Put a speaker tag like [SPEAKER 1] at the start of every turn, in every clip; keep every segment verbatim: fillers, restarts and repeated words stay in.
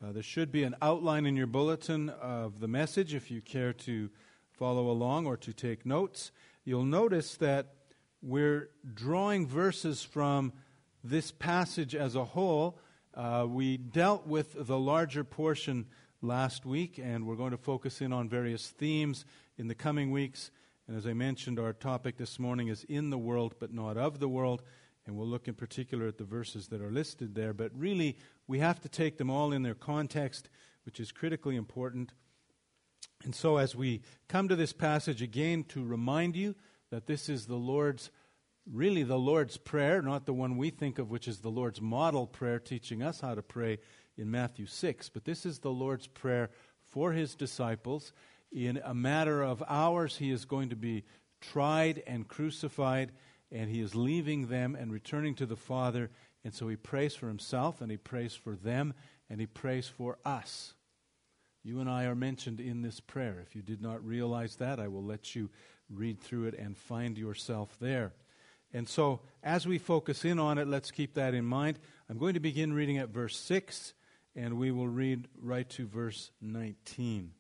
[SPEAKER 1] Uh, there should be an outline in your bulletin of the message if you care to follow along or to take notes. You'll notice that we're drawing verses from this passage as a whole. Uh, we dealt with the larger portion last week, and we're going to focus in on various themes in the coming weeks. And as I mentioned, our topic this morning is in the world but not of the world. And we'll look in particular at the verses that are listed there. But really, we have to take them all in their context, which is critically important. And so as we come to this passage again, to remind you that this is the Lord's, really the Lord's Prayer, not the one we think of, which is the Lord's model prayer, teaching us how to pray in Matthew six. But this is the Lord's Prayer for His disciples. In a matter of hours, He is going to be tried and crucified, and He is leaving them and returning to the Father. And so He prays for Himself, and He prays for them, and He prays for us. You and I are mentioned in this prayer. If you did not realize that, I will let you read through it and find yourself there. And so, as we focus in on it, let's keep that in mind. I'm going to begin reading at verse six, and we will read right to verse nineteen.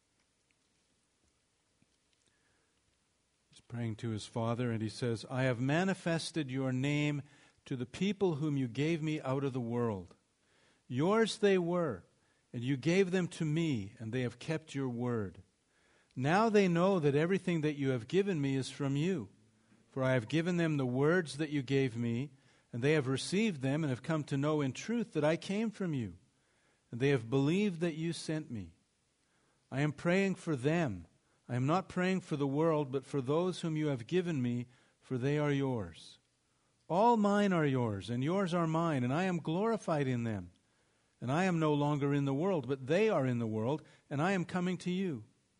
[SPEAKER 1] Praying to his Father, and he says, I have manifested your name to the people whom you gave me out of the world. Yours they were, and you gave them to me, and they have kept your word. Now they know that everything that you have given me is from you. For I have given them the words that you gave me, and they have received them and have come to know in truth that I came from you, and they have believed that you sent me. I am praying for them. I am not praying for the world, but for those whom you have given me, for they are yours. All mine are yours, and yours are mine, and I am glorified in them. And I am no longer in the world, but they are in the world, and I am coming to you.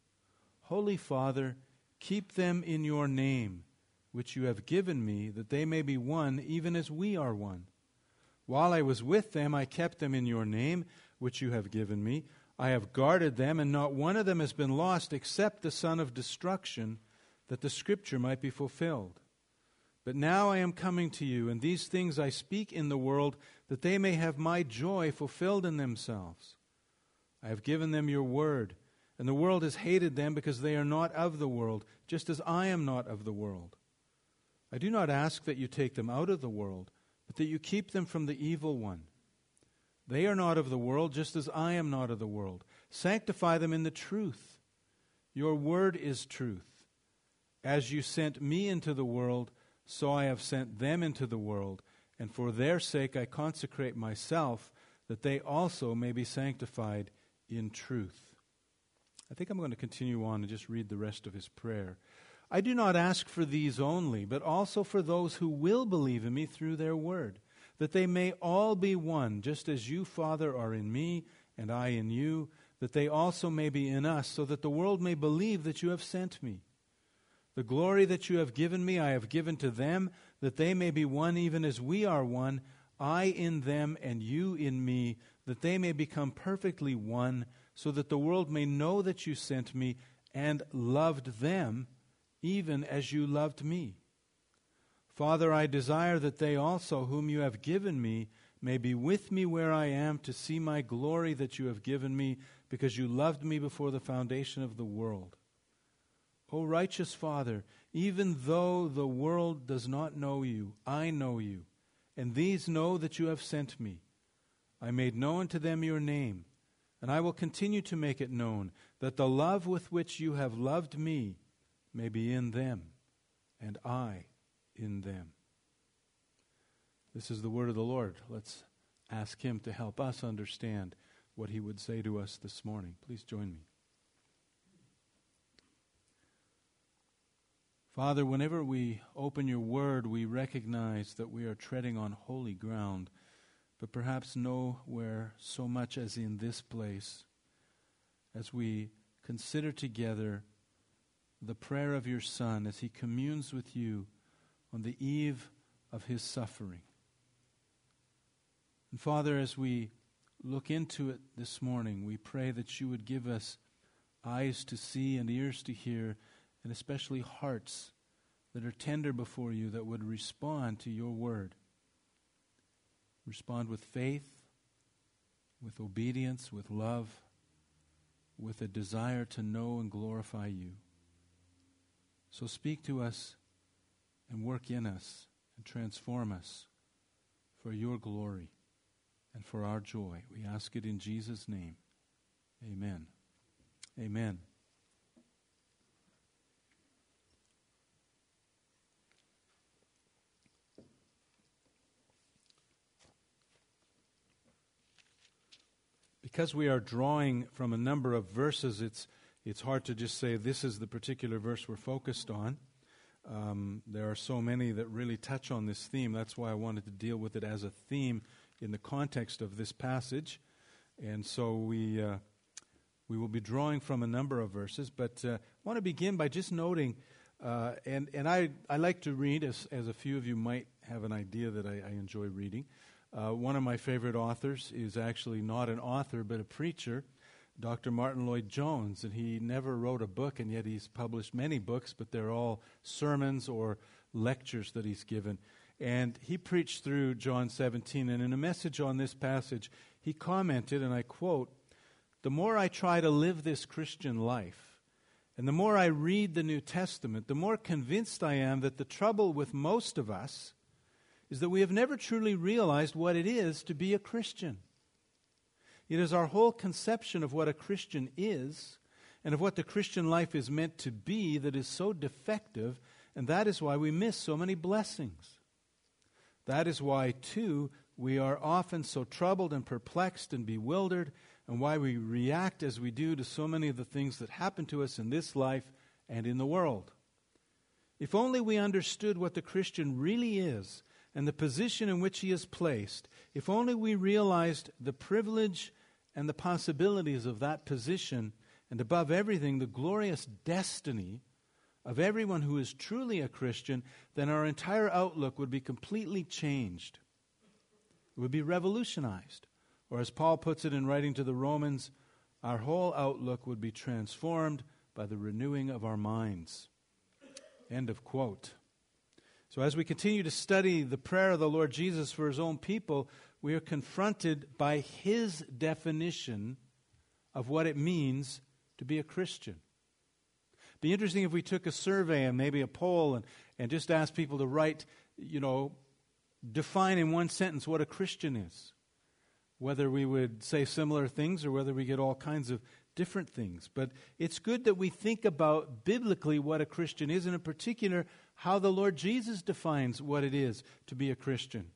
[SPEAKER 1] Holy Father, keep them in your name, which you have given me, that they may be one, even as we are one. While I was with them, I kept them in your name, which you have given me. I have guarded them, and not one of them has been lost except the son of destruction, that the scripture might be fulfilled. But now I am coming to you, and these things I speak in the world, that they may have my joy fulfilled in themselves. I have given them your word, and the world has hated them because they are not of the world, just as I am not of the world. I do not ask that you take them out of the world, but that you keep them from the evil one. They are not of the world, just as I am not of the world. Sanctify them in the truth. Your word is truth. As you sent me into the world, so I have sent them into the world, and for their sake I consecrate myself, that they also may be sanctified in truth. I think I'm going to continue on and just read the rest of his prayer. I do not ask for these only, but also for those who will believe in me through their word, that they may all be one, just as you, Father, are in me, and I in you, that they also may be in us, so that the world may believe that you have sent me. The glory that you have given me I have given to them, that they may be one even as we are one, I in them and you in me, that they may become perfectly one, so that the world may know that you sent me and loved them, even as you loved me. Father, I desire that they also, whom you have given me, may be with me where I am, to see my glory that you have given me, because you loved me before the foundation of the world. O righteous Father, even though the world does not know you, I know you, and these know that you have sent me. I made known to them your name, and I will continue to make it known, that the love with which you have loved me may be in them, and I in them. This is the word of the Lord. Let's ask him to help us understand what he would say to us this morning. Please join me. Father, whenever we open your word, we recognize that we are treading on holy ground, but perhaps nowhere so much as in this place, as we consider together the prayer of your Son as he communes with you on the eve of his suffering. And Father, as we look into it this morning, we pray that you would give us eyes to see and ears to hear, and especially hearts that are tender before you, that would respond to your word. Respond with faith, with obedience, with love, with a desire to know and glorify you. So speak to us and work in us and transform us for your glory and for our joy. We ask it in Jesus' name. Amen. Amen. Because we are drawing from a number of verses, it's it's hard to just say this is the particular verse we're focused on. Um, there are so many that really touch on this theme. That's why I wanted to deal with it as a theme in the context of this passage. And so we uh, we will be drawing from a number of verses. But uh, I want to begin by just noting, uh, and, and I, I like to read, as, as a few of you might have an idea that I, I enjoy reading. Uh, one of my favorite authors is actually not an author, but a preacher, Doctor Martin Lloyd-Jones. And he never wrote a book, and yet he's published many books, but they're all sermons or lectures that he's given. And he preached through John seventeen, and in a message on this passage, he commented, and I quote, "The more I try to live this Christian life, and the more I read the New Testament, the more convinced I am that the trouble with most of us is that we have never truly realized what it is to be a Christian. It is our whole conception of what a Christian is and of what the Christian life is meant to be that is so defective, and that is why we miss so many blessings. That is why, too, we are often so troubled and perplexed and bewildered, and why we react as we do to so many of the things that happen to us in this life and in the world. If only we understood what the Christian really is and the position in which he is placed, if only we realized the privilege and the possibilities of that position, and above everything, the glorious destiny of everyone who is truly a Christian, then our entire outlook would be completely changed. It would be revolutionized. Or as Paul puts it in writing to the Romans, our whole outlook would be transformed by the renewing of our minds." End of quote. So as we continue to study the prayer of the Lord Jesus for his own people, we are confronted by his definition of what it means to be a Christian. It'd be interesting if we took a survey and maybe a poll and, and just asked people to write, you know, define in one sentence what a Christian is. Whether we would say similar things or whether we get all kinds of different things. But it's good that we think about biblically what a Christian is, and in particular, how the Lord Jesus defines what it is to be a Christian.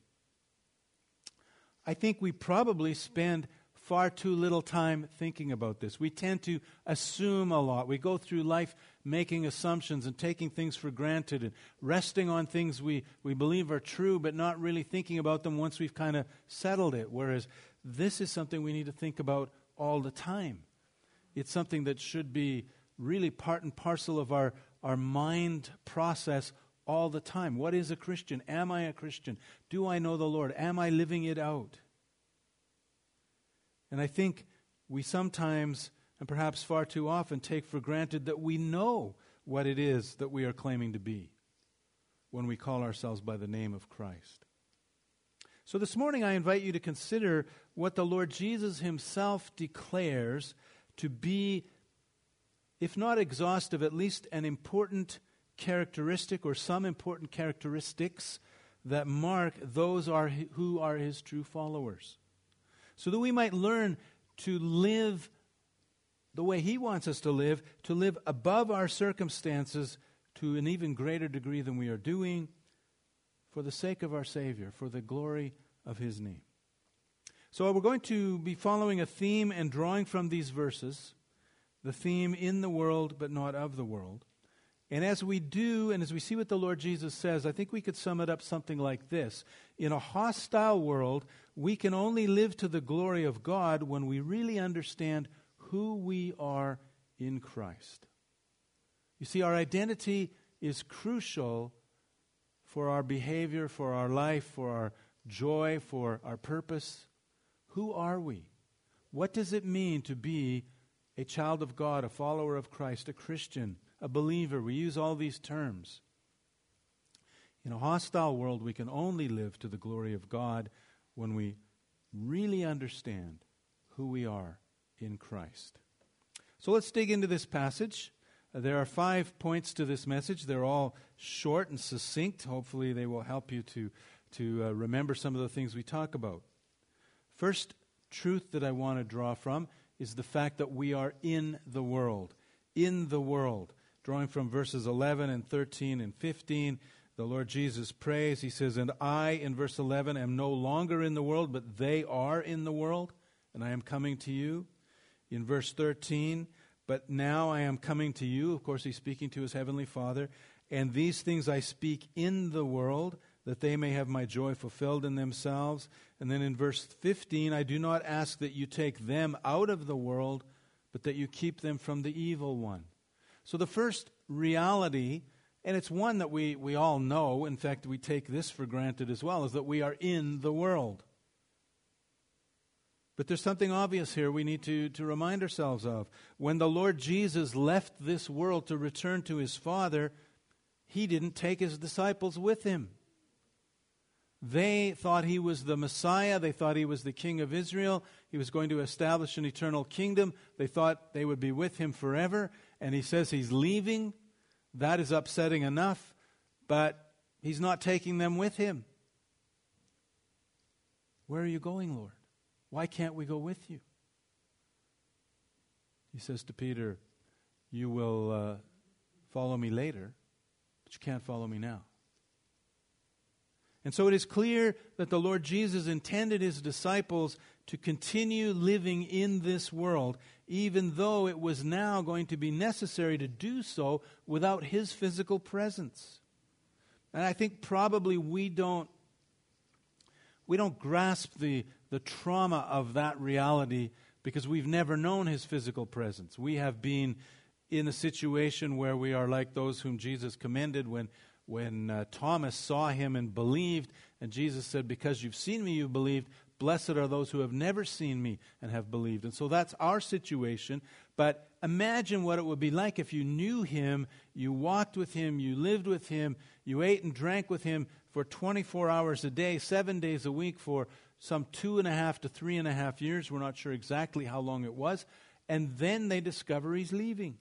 [SPEAKER 1] I think we probably spend far too little time thinking about this. We tend to assume a lot. We go through life making assumptions and taking things for granted and resting on things we, we believe are true, but not really thinking about them once we've kind of settled it. Whereas this is something we need to think about all the time. It's something that should be really part and parcel of our, our mind process all the time. What is a Christian? Am I a Christian? Do I know the Lord? Am I living it out? And I think we sometimes, and perhaps far too often, take for granted that we know what it is that we are claiming to be when we call ourselves by the name of Christ. So this morning I invite you to consider what the Lord Jesus himself declares to be, if not exhaustive, at least an important characteristic or some important characteristics that mark those are who are his true followers. So that we might learn to live the way he wants us to live, to live above our circumstances to an even greater degree than we are doing, for the sake of our Savior, for the glory of his name. So we're going to be following a theme and drawing from these verses, the theme in the world but not of the world. And as we do, and as we see what the Lord Jesus says, I think we could sum it up something like this. In a hostile world, we can only live to the glory of God when we really understand who we are in Christ. You see, our identity is crucial for our behavior, for our life, for our joy, for our purpose. Who are we? What does it mean to be a child of God, a follower of Christ, a Christian, a believer? We use all these terms. In a hostile world, we can only live to the glory of God when we really understand who we are in Christ. So let's dig into this passage. Uh, there are five points to this message. They're all short and succinct. Hopefully they will help you to, to uh, remember some of the things we talk about. First truth that I want to draw from is the fact that we are in the world. In the world. Drawing from verses eleven and thirteen and fifteen, the Lord Jesus prays. He says, "And I," in verse eleven, "am no longer in the world, but they are in the world, and I am coming to you." In verse thirteen, "But now I am coming to you." Of course, he's speaking to his heavenly Father. "And these things I speak in the world, that they may have my joy fulfilled in themselves." And then in verse fifteen, "I do not ask that you take them out of the world, but that you keep them from the evil one." So the first reality, and it's one that we, we all know, in fact we take this for granted as well, is that we are in the world. But there's something obvious here we need to, to remind ourselves of. When the Lord Jesus left this world to return to his Father, he didn't take his disciples with him. They thought he was the Messiah. They thought he was the King of Israel. He was going to establish an eternal kingdom. They thought they would be with him forever. And he says he's leaving. That is upsetting enough. But he's not taking them with him. "Where are you going, Lord? Why can't we go with you?" He says to Peter, "You will uh, follow me later, but you can't follow me now." And so it is clear that the Lord Jesus intended his disciples to continue living in this world, even though it was now going to be necessary to do so without his physical presence. And I think probably we don't we don't grasp the, the trauma of that reality because we've never known his physical presence. We have been in a situation where we are like those whom Jesus commended when When uh, Thomas saw him and believed, and Jesus said, "Because you've seen me, you've believed. Blessed are those who have never seen me and have believed." And so that's our situation. But imagine what it would be like if you knew him, you walked with him, you lived with him, you ate and drank with him for twenty-four hours a day, seven days a week for some two and a half to three and a half years. We're not sure exactly how long it was. And then they discover he's leaving.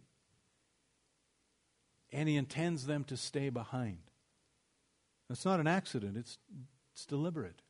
[SPEAKER 1] And he intends them to stay behind. It's not an accident. It's, it's deliberate.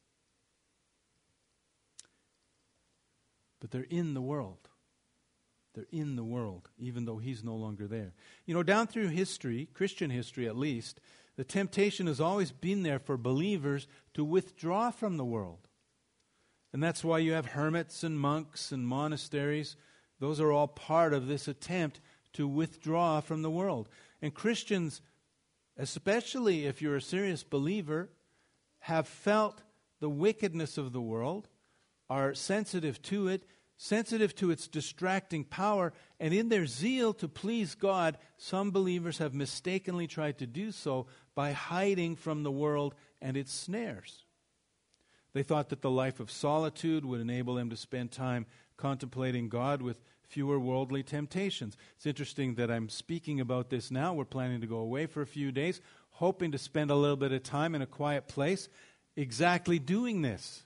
[SPEAKER 1] But they're in the world. They're in the world, even though he's no longer there. You know, down through history, Christian history at least, the temptation has always been there for believers to withdraw from the world. And that's why you have hermits and monks and monasteries. Those are all part of this attempt to withdraw from the world. And Christians, especially if you're a serious believer, have felt the wickedness of the world, are sensitive to it, sensitive to its distracting power, and in their zeal to please God, some believers have mistakenly tried to do so by hiding from the world and its snares. They thought that the life of solitude would enable them to spend time contemplating God with fewer worldly temptations. It's interesting that I'm speaking about this now. We're planning to go away for a few days, hoping to spend a little bit of time in a quiet place, exactly doing this.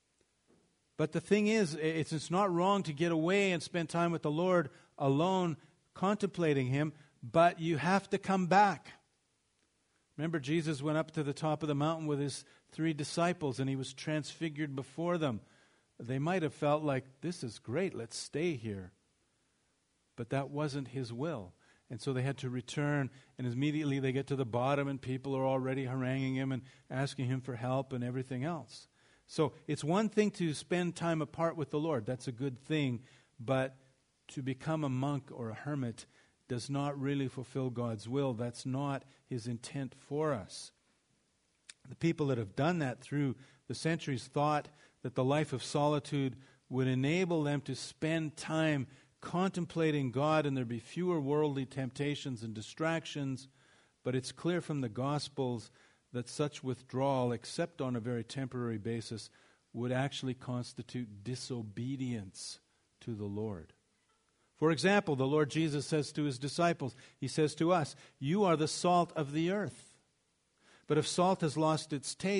[SPEAKER 1] But the thing is, it's, it's not wrong to get away and spend time with the Lord alone, contemplating him, but you have to come back. Remember, Jesus went up to the top of the mountain with his three disciples, and he was transfigured before them. They might have felt like, this is great, let's stay here. But that wasn't his will. And so they had to return, and immediately they get to the bottom, and people are already haranguing him and asking him for help and everything else. So it's one thing to spend time apart with the Lord. That's a good thing. But to become a monk or a hermit does not really fulfill God's will. That's not his intent for us. The people that have done that through the centuries thought that the life of solitude would enable them to spend time contemplating God, and there'd be fewer worldly temptations and distractions. But it's clear from the Gospels that such withdrawal, except on a very temporary basis, would actually constitute disobedience to the Lord. For example, the Lord Jesus says to his disciples, he says to us, "You are the salt of the earth. But if salt has lost its taste,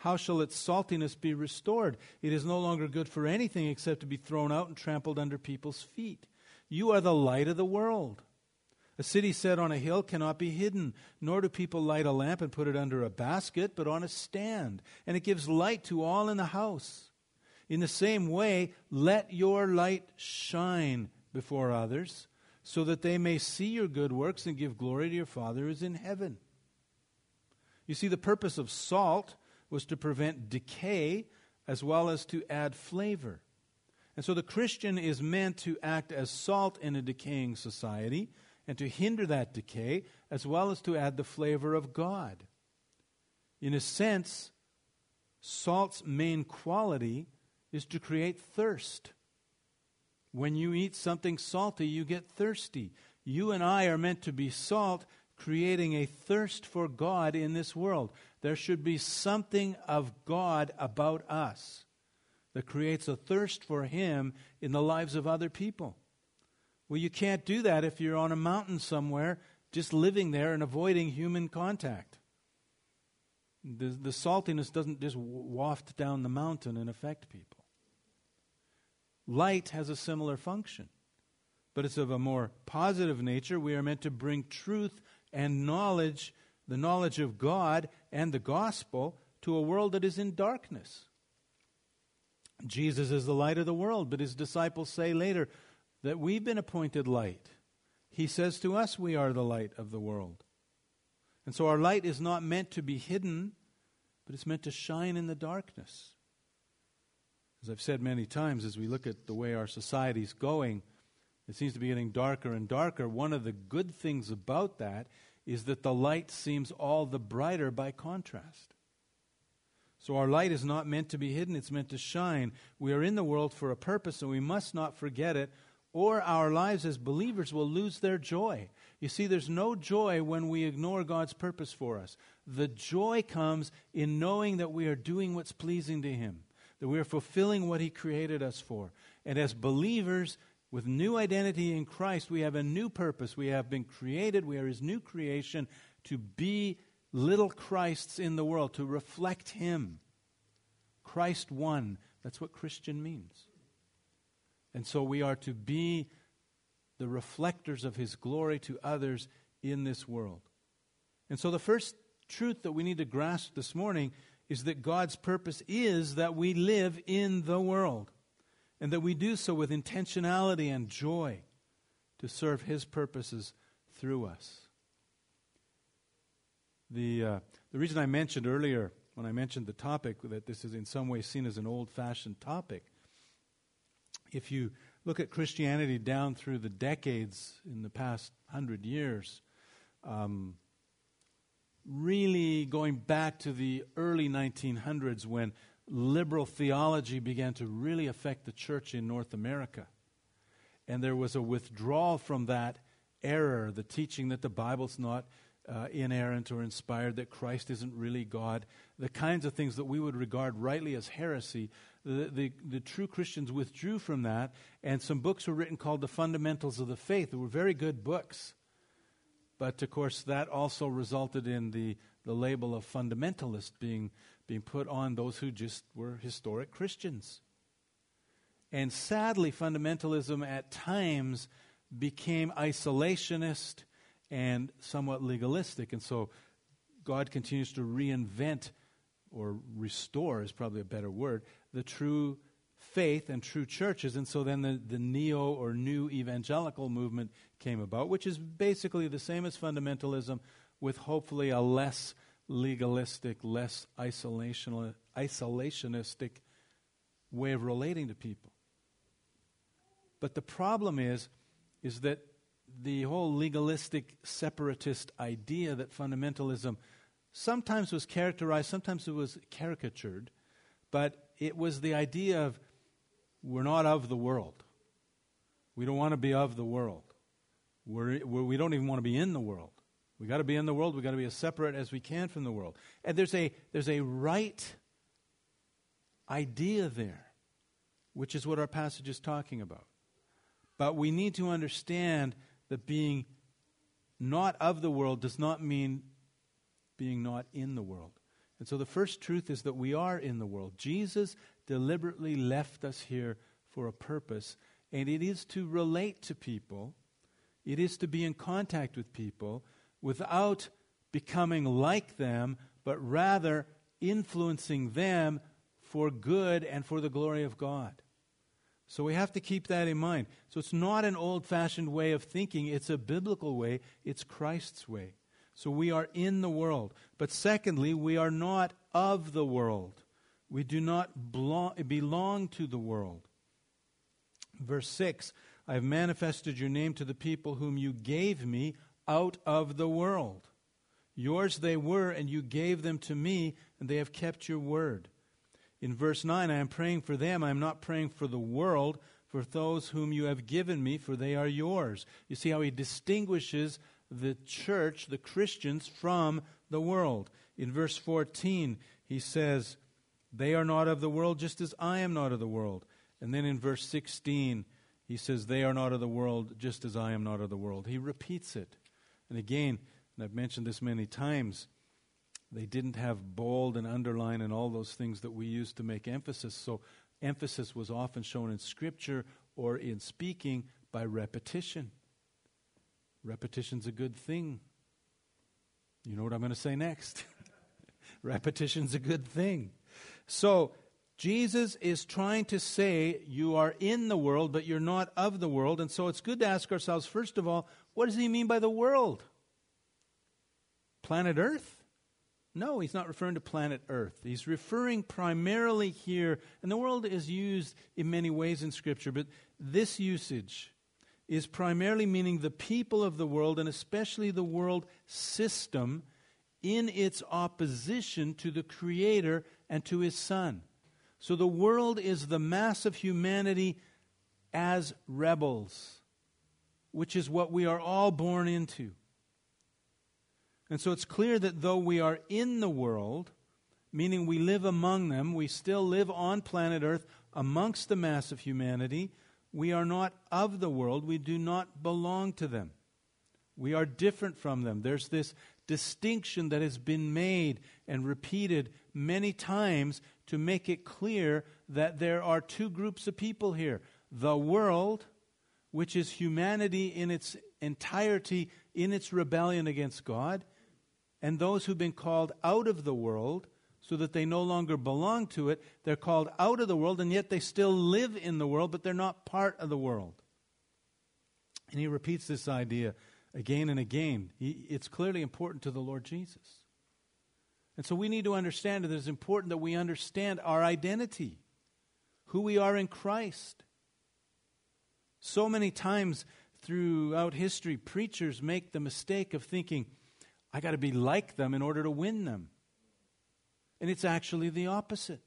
[SPEAKER 1] how shall its saltiness be restored? It is no longer good for anything except to be thrown out and trampled under people's feet. You are the light of the world. A city set on a hill cannot be hidden, nor do people light a lamp and put it under a basket, but on a stand, and it gives light to all in the house. In the same way, let your light shine before others, so that they may see your good works and give glory to your Father who is in heaven. You see, the purpose of salt was to prevent decay as well as to add flavor. And so the Christian is meant to act as salt in a decaying society and to hinder that decay as well as to add the flavor of God. In a sense, salt's main quality is to create thirst. When you eat something salty, you get thirsty. You and I are meant to be salt, creating a thirst for God in this world. There should be something of God about us that creates a thirst for Him in the lives of other people. Well, you can't do that if you're on a mountain somewhere, just living there and avoiding human contact. The, the saltiness doesn't just waft down the mountain and affect people. Light has a similar function, but it's of a more positive nature. We are meant to bring truth and knowledge, the knowledge of God and the gospel, to a world that is in darkness. Jesus is the light of the world, but His disciples say later that we've been appointed light. He says to us we are the light of the world. And so our light is not meant to be hidden, but it's meant to shine in the darkness. As I've said many times, as we look at the way our society's going, it seems to be getting darker and darker. One of the good things about that is that the light seems all the brighter by contrast. So our light is not meant to be hidden, it's meant to shine. We are in the world for a purpose, and we must not forget it, or our lives as believers will lose their joy. You see, there's no joy when we ignore God's purpose for us. The joy comes in knowing that we are doing what's pleasing to Him, that we are fulfilling what He created us for. And as believers with new identity in Christ, we have a new purpose. We have been created, we are His new creation, to be little Christs in the world, to reflect Him. Christ one, that's what Christian means. And so we are to be the reflectors of His glory to others in this world. And so the first truth that we need to grasp this morning is that God's purpose is that we live in the world, and that we do so with intentionality and joy to serve His purposes through us. The, uh, the reason I mentioned earlier, when I mentioned the topic, that this is in some way seen as an old-fashioned topic, if you look at Christianity down through the decades in the past hundred years, um, really going back to the early nineteen hundreds when liberal theology began to really affect the church in North America. And there was a withdrawal from that error, the teaching that the Bible's not uh, inerrant or inspired, that Christ isn't really God, the kinds of things that we would regard rightly as heresy. The, the, the true Christians withdrew from that, and some books were written called The Fundamentals of the Faith. They were very good books. But, of course, that also resulted in the, the label of fundamentalist being, being put on those who just were historic Christians. And sadly, fundamentalism at times became isolationist and somewhat legalistic. And so God continues to reinvent, or restore is probably a better word, the true faith and true churches. And so then the, the neo or new evangelical movement came about, which is basically the same as fundamentalism, with hopefully a less legalistic, less isolation, isolationistic way of relating to people. But the problem is, is that the whole legalistic separatist idea that fundamentalism sometimes was characterized, sometimes it was caricatured, but it was the idea of we're not of the world. We don't want to be of the world. We're, we're, we don't even want to be in the world. We got to be in the world. We got to be as separate as we can from the world. And there's a there's a right idea there, which is what our passage is talking about. But we need to understand that being not of the world does not mean being not in the world. And so the first truth is that we are in the world. Jesus deliberately left us here for a purpose, and it is to relate to people. It is to be in contact with people without becoming like them, but rather influencing them for good and for the glory of God. So we have to keep that in mind. So it's not an old-fashioned way of thinking. It's a biblical way. It's Christ's way. So we are in the world. But secondly, we are not of the world. We do not belong to the world. Verse six, I have manifested your name to the people whom you gave me out of the world. Yours they were, and you gave them to me, and they have kept your word. In verse nine, I am praying for them. I am not praying for the world, for those whom you have given me, for they are yours. You see how he distinguishes the church, the Christians, from the world. In verse fourteen, he says, they are not of the world, just as I am not of the world. And then in verse sixteen, he says, they are not of the world, just as I am not of the world. He repeats it. And again, and I've mentioned this many times, they didn't have bold and underline and all those things that we use to make emphasis. So emphasis was often shown in Scripture or in speaking by repetition. Repetition's a good thing. You know what I'm going to say next. Repetition's a good thing. So Jesus is trying to say you are in the world, but you're not of the world. And so it's good to ask ourselves, first of all, what does he mean by the world? Planet Earth? No, he's not referring to planet Earth. He's referring primarily here, and the world is used in many ways in Scripture, but this usage is primarily meaning the people of the world, and especially the world system in its opposition to the Creator and to His Son. So the world is the mass of humanity as rebels, which is what we are all born into. And so it's clear that though we are in the world, meaning we live among them, we still live on planet Earth amongst the mass of humanity, we are not of the world, we do not belong to them. We are different from them. There's this distinction that has been made and repeated many times to make it clear that there are two groups of people here. The world, which is humanity in its entirety, in its rebellion against God, and those who've been called out of the world so that they no longer belong to it. They're called out of the world, and yet they still live in the world, but they're not part of the world. And he repeats this idea again and again. He, it's clearly important to the Lord Jesus. And so we need to understand that it's important that we understand our identity, who we are in Christ. So many times throughout history, preachers make the mistake of thinking, I got to be like them in order to win them. And it's actually the opposite.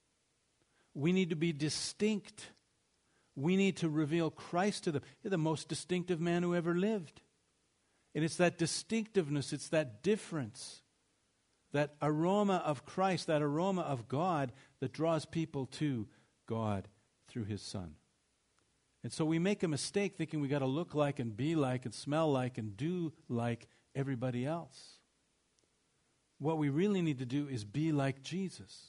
[SPEAKER 1] We need to be distinct. We need to reveal Christ to them. You're the most distinctive man who ever lived. And it's that distinctiveness, it's that difference, that aroma of Christ, that aroma of God that draws people to God through His Son. And so we make a mistake thinking we got to look like and be like and smell like and do like everybody else. What we really need to do is be like Jesus.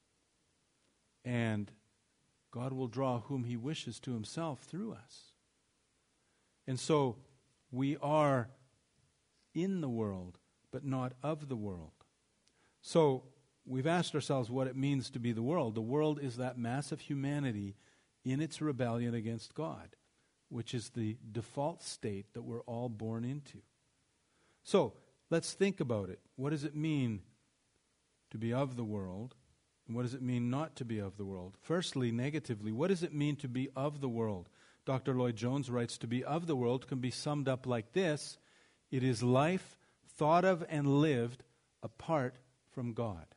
[SPEAKER 1] And God will draw whom He wishes to Himself through us. And so we are in the world, but not of the world. So we've asked ourselves what it means to be the world. The world is that mass of humanity in its rebellion against God, which is the default state that we're all born into. So, let's think about it. What does it mean to be of the world? And what does it mean not to be of the world? Firstly, negatively, what does it mean to be of the world? Doctor Lloyd-Jones writes, to be of the world can be summed up like this: it is life thought of and lived apart from God.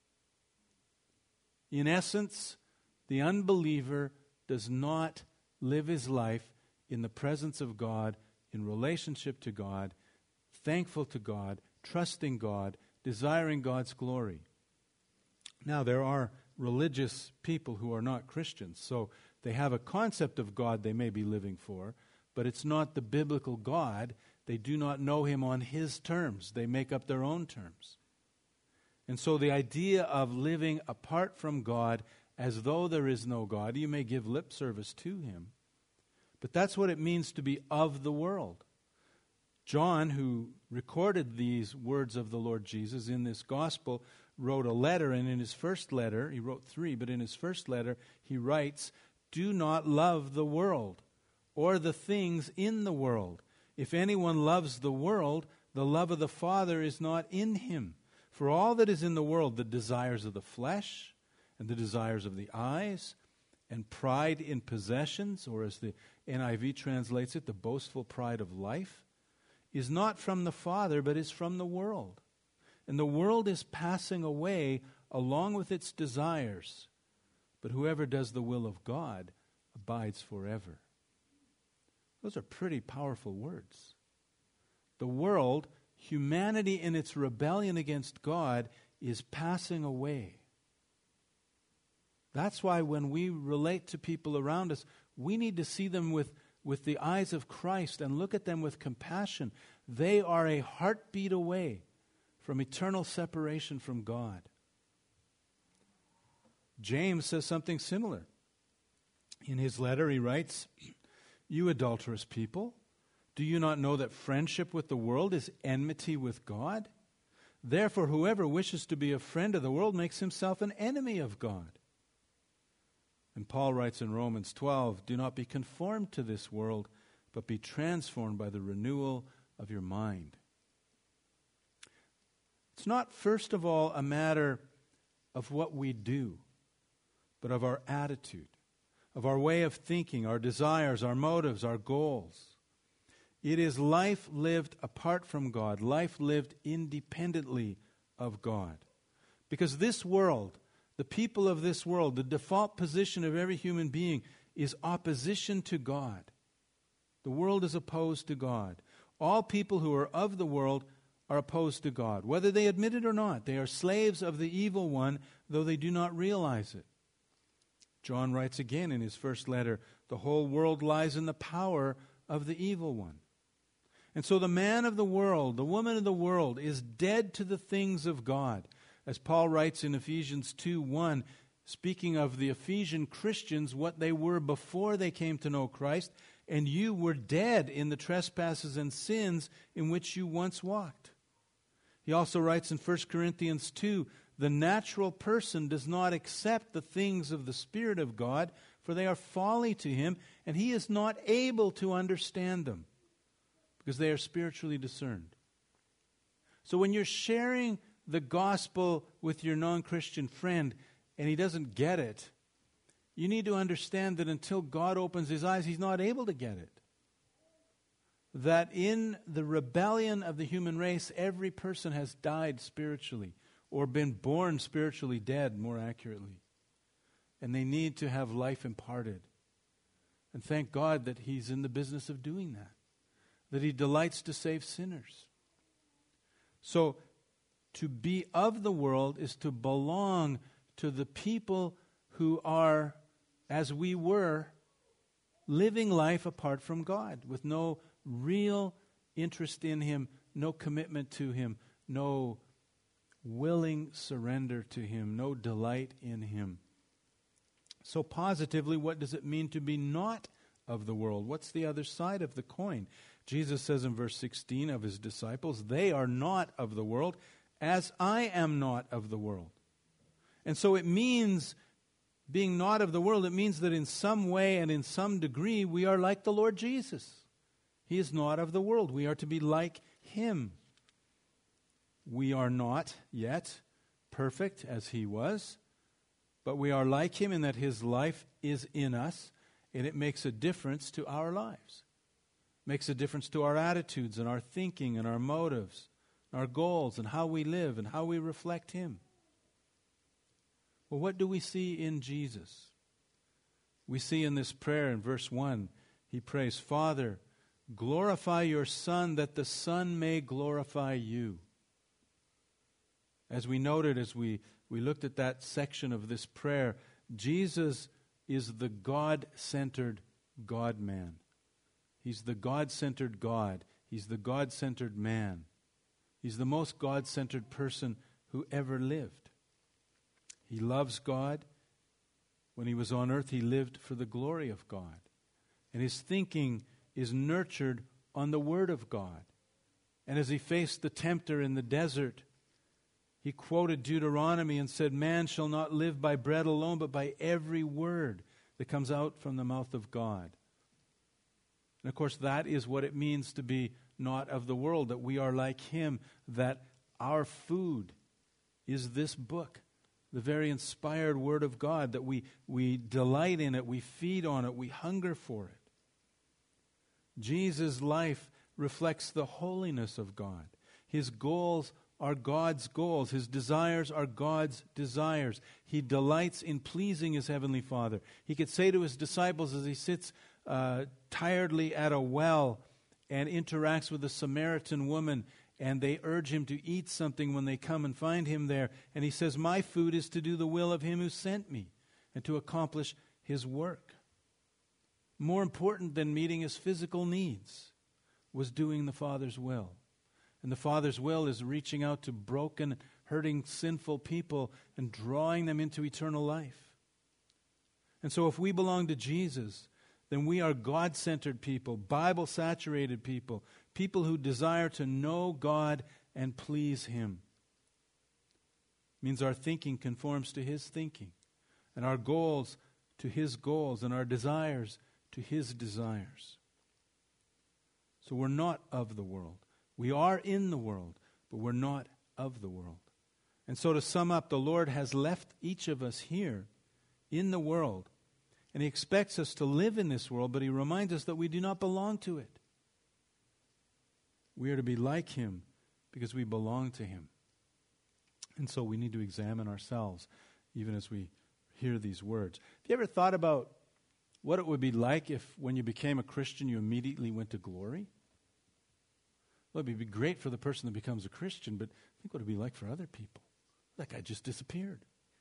[SPEAKER 1] In essence, the unbeliever does not live his life in the presence of God, in relationship to God, thankful to God, trusting God, desiring God's glory. Now, there are religious people who are not Christians, so they have a concept of God they may be living for, but it's not the biblical God. They do not know Him on His terms. They make up their own terms. And so the idea of living apart from God as though there is no God, you may give lip service to him, but that's what it means to be of the world. John, who recorded these words of the Lord Jesus in this gospel, wrote a letter, and in his first letter, he wrote three, but in his first letter, he writes, "Do not love the world or the things in the world. If anyone loves the world, the love of the Father is not in him. For all that is in the world, the desires of the flesh and the desires of the eyes and pride in possessions," or as the N I V translates it, the boastful pride of life, "is not from the Father, but is from the world. And the world is passing away along with its desires, but whoever does the will of God abides forever." Those are pretty powerful words. The world, humanity in its rebellion against God, is passing away. That's why when we relate to people around us, we need to see them with, with the eyes of Christ and look at them with compassion. They are a heartbeat away from eternal separation from God. James says something similar. In his letter he writes, "You adulterous people, do you not know that friendship with the world is enmity with God? Therefore, whoever wishes to be a friend of the world makes himself an enemy of God." And Paul writes in Romans twelve, "Do not be conformed to this world, but be transformed by the renewal of your mind." It's not, first of all, a matter of what we do, but of our attitude, of our way of thinking, our desires, our motives, our goals. It is life lived apart from God, life lived independently of God. Because this world, the people of this world, the default position of every human being is opposition to God. The world is opposed to God. All people who are of the world are opposed to God. Whether they admit it or not, they are slaves of the evil one, though they do not realize it. John writes again in his first letter, "The whole world lies in the power of the evil one." And so the man of the world, the woman of the world, is dead to the things of God. As Paul writes in Ephesians two one, speaking of the Ephesian Christians, what they were before they came to know Christ, "And you were dead in the trespasses and sins in which you once walked." He also writes in First Corinthians two, "The natural person does not accept the things of the Spirit of God, for they are folly to him, and he is not able to understand them, because they are spiritually discerned." So when you're sharing the gospel with your non-Christian friend and he doesn't get it, you need to understand that until God opens his eyes, he's not able to get it. That in the rebellion of the human race, every person has died spiritually, or been born spiritually dead, more accurately. And they need to have life imparted. And thank God that he's in the business of doing that, that he delights to save sinners. So, to be of the world is to belong to the people who are, as we were, living life apart from God, with no real interest in him, no commitment to him, no willing surrender to him, no delight in him. So positively, what does it mean to be not of the world? What's the other side of the coin? Jesus says in verse sixteen of his disciples, "They are not of the world, as I am not of the world." And so it means, being not of the world, it means that in some way and in some degree we are like the Lord Jesus. He is not of the world. We are to be like him. We are not yet perfect as he was, but we are like him in that his life is in us, and it makes a difference to our lives. It makes a difference to our attitudes and our thinking and our motives, our goals and how we live and how we reflect him. Well, what do we see in Jesus? We see in this prayer in verse one, he prays, "Father, glorify your Son, that the Son may glorify you." As we noted, as we, we looked at that section of this prayer, Jesus is the God-centered God-man. He's the God-centered God. He's the God-centered man. He's the most God-centered person who ever lived. He loves God. When he was on earth, he lived for the glory of God. And his thinking is nurtured on the Word of God. And as he faced the tempter in the desert, he quoted Deuteronomy and said, "Man shall not live by bread alone, but by every word that comes out from the mouth of God." And of course, that is what it means to be not of the world, that we are like him, that our food is this book, the very inspired Word of God, that we, we delight in it, we feed on it, we hunger for it. Jesus' life reflects the holiness of God. His goals are God's goals. His desires are God's desires. He delights in pleasing his heavenly Father. He could say to his disciples as he sits uh, tiredly at a well and interacts with a Samaritan woman, and they urge him to eat something when they come and find him there. And he says, "My food is to do the will of him who sent me and to accomplish his work." More important than meeting his physical needs was doing the Father's will. And the Father's will is reaching out to broken, hurting, sinful people and drawing them into eternal life. And so if we belong to Jesus, then we are God-centered people, Bible-saturated people, people who desire to know God and please him. It means our thinking conforms to his thinking, and our goals to his goals, and our desires to his desires. So we're not of the world. We are in the world, but we're not of the world. And so to sum up, the Lord has left each of us here in the world, and he expects us to live in this world, but he reminds us that we do not belong to it. We are to be like him because we belong to him. And so we need to examine ourselves even as we hear these words. Have you ever thought about what it would be like if when you became a Christian you immediately went to glory? Well, it would be great for the person that becomes a Christian, but think what it would be like for other people. That guy just disappeared.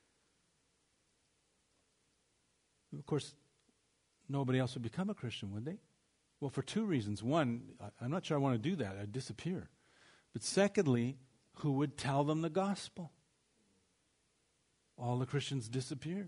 [SPEAKER 1] Of course, nobody else would become a Christian, would they? Well, for two reasons. One, I'm not sure I want to do that. I'd disappear. But secondly, who would tell them the gospel? All the Christians disappear.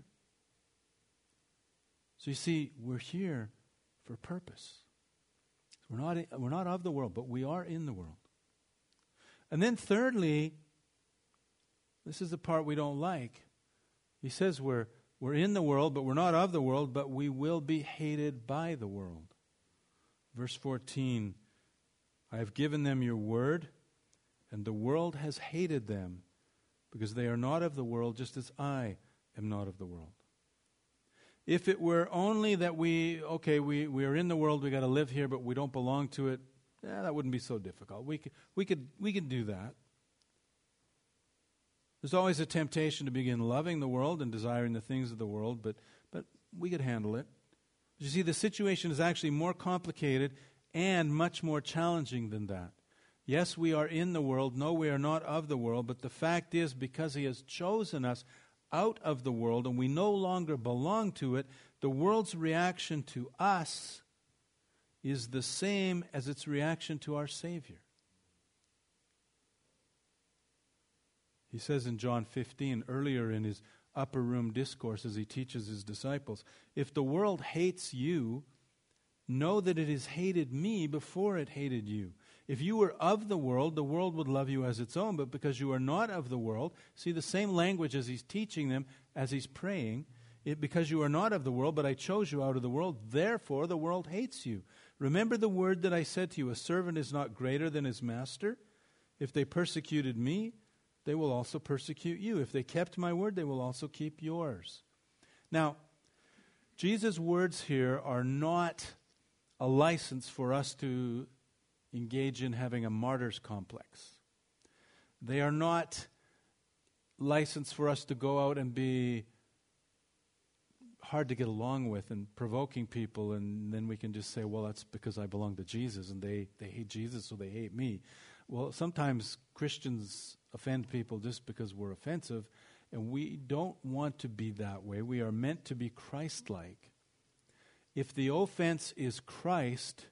[SPEAKER 1] So you see, we're here for purpose. We're not, we're not of the world, but we are in the world. And then thirdly, this is the part we don't like. He says we're, we're in the world, but we're not of the world, but we will be hated by the world. Verse fourteen, "I have given them your word, and the world has hated them, because they are not of the world, just as I am not of the world." If it were only that we, okay, we, we are in the world, we got to live here, but we don't belong to it, eh, that wouldn't be so difficult. We could, we could, we could do that. There's always a temptation to begin loving the world and desiring the things of the world, but, but we could handle it. You see, the situation is actually more complicated and much more challenging than that. Yes, we are in the world. No, we are not of the world. But the fact is, because he has chosen us out of the world and we no longer belong to it, the world's reaction to us is the same as its reaction to our Savior. He says in John fifteen, earlier in his upper room discourse as he teaches his disciples, "If the world hates you, know that it has hated me before it hated you. If you were of the world, the world would love you as its own, but because you are not of the world," see the same language as he's teaching them, as he's praying, it, "because you are not of the world, but I chose you out of the world, therefore the world hates you. Remember the word that I said to you, a servant is not greater than his master. If they persecuted me, they will also persecute you. If they kept my word, they will also keep yours." Now, Jesus' words here are not a license for us to engage in having a martyr's complex. They are not license for us to go out and be hard to get along with and provoking people, and then we can just say, well, that's because I belong to Jesus and they, they hate Jesus, so they hate me. Well, sometimes Christians offend people just because we're offensive, and we don't want to be that way. We are meant to be Christ-like. If the offense is Christ,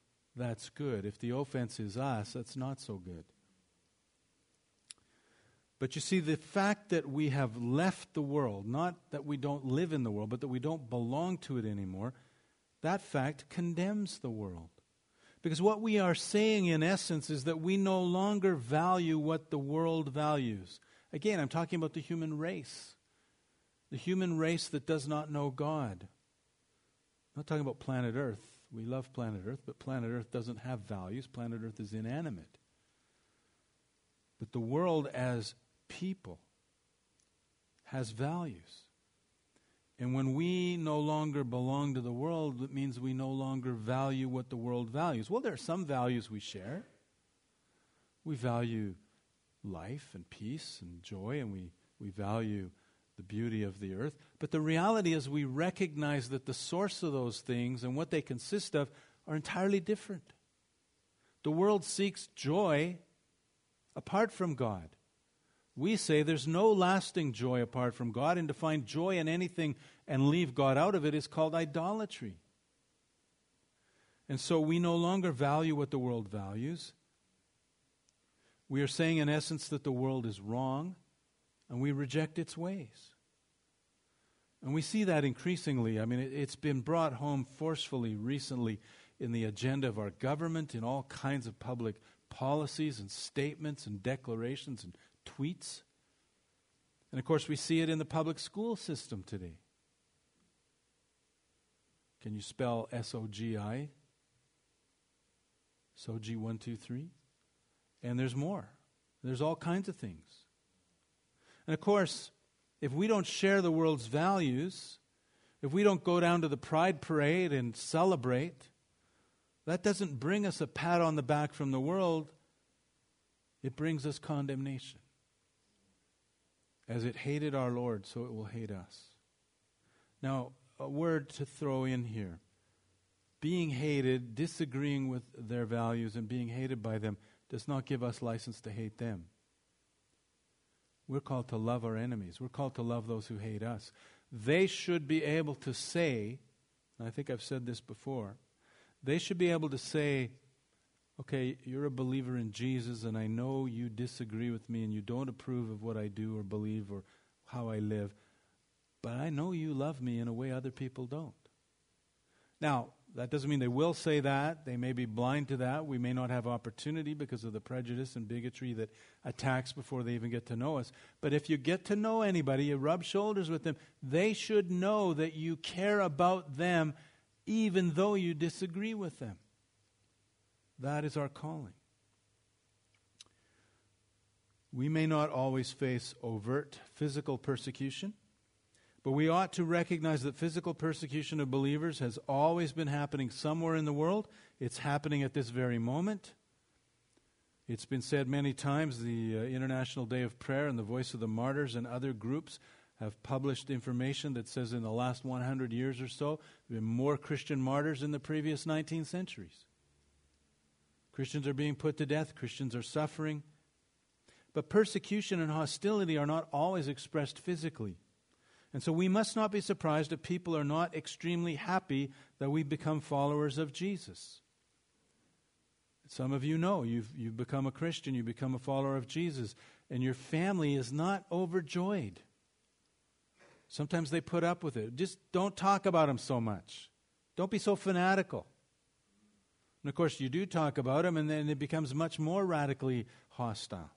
[SPEAKER 1] that's good. If the offense is us, that's not so good. But you see, the fact that we have left the world, not that we don't live in the world, but that we don't belong to it anymore, that fact condemns the world. Because what we are saying in essence is that we no longer value what the world values. Again, I'm talking about the human race. The human race that does not know God. I'm not talking about planet Earth. We love planet Earth, but planet Earth doesn't have values. Planet Earth is inanimate. But the world as people has values. And when we no longer belong to the world, it means we no longer value what the world values. Well, there are some values we share. We value life and peace and joy, and we, we value the beauty of the earth. But the reality is we recognize that the source of those things and what they consist of are entirely different. The world seeks joy apart from God. We say there's no lasting joy apart from God, and to find joy in anything and leave God out of it is called idolatry. And so we no longer value what the world values. We are saying in essence that the world is wrong, and we reject its ways. And we see that increasingly. I mean, it, it's been brought home forcefully recently in the agenda of our government, in all kinds of public policies and statements and declarations and tweets. And of course, we see it in the public school system today. Can you spell S O G I? S O G one, two, three? And there's more. There's all kinds of things. And of course, if we don't share the world's values, if we don't go down to the Pride Parade and celebrate, that doesn't bring us a pat on the back from the world. It brings us condemnation. As it hated our Lord, so it will hate us. Now, a word to throw in here. Being hated, disagreeing with their values and being hated by them does not give us license to hate them. We're called to love our enemies. We're called to love those who hate us. They should be able to say, and I think I've said this before, they should be able to say, okay, you're a believer in Jesus, and I know you disagree with me and you don't approve of what I do or believe or how I live, but I know you love me in a way other people don't. Now, that doesn't mean they will say that. They may be blind to that. We may not have opportunity because of the prejudice and bigotry that attacks before they even get to know us. But if you get to know anybody, you rub shoulders with them, they should know that you care about them even though you disagree with them. That is our calling. We may not always face overt physical persecution, but we ought to recognize that physical persecution of believers has always been happening somewhere in the world. It's happening at this very moment. It's been said many times, the uh, International Day of Prayer and the Voice of the Martyrs and other groups have published information that says in the last one hundred years or so, there have been more Christian martyrs in the previous nineteen centuries. Christians are being put to death. Christians are suffering. But persecution and hostility are not always expressed physically. And so we must not be surprised if people are not extremely happy that we become followers of Jesus. Some of you know you've, you've become a Christian, you become a follower of Jesus, and your family is not overjoyed. Sometimes they put up with it. Just don't talk about them so much. Don't be so fanatical. And of course, you do talk about them, and then it becomes much more radically hostile.